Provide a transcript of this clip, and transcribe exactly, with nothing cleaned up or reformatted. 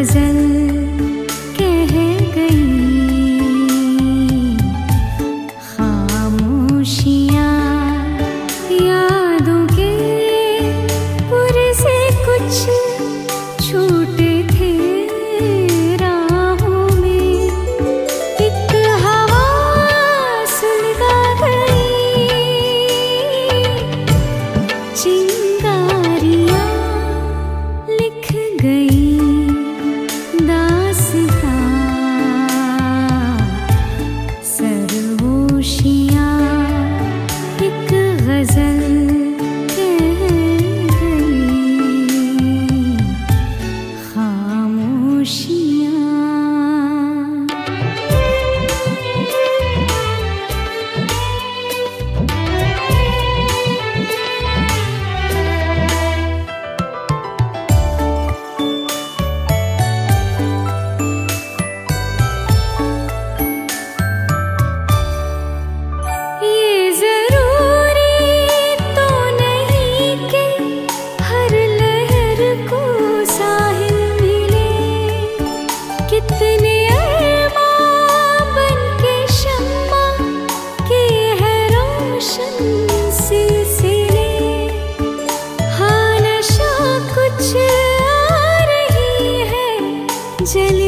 गजल कह गई, खामोशियाँ यादों के पुर से कुछ छूटे थे राहों में। एक हवा सुलगा गई, चिंगारियाँ लिख गई दास्तां, सरगोशियाँ एक गजल कह गई, खामोशियाँ। ये ज़रूरी तो नहीं कि हर लहर को साहिल मिले, कितने अरमां बनके शम्मा के है रोशन सिलसिले। हाँ, नशा कुछ आ रही है जल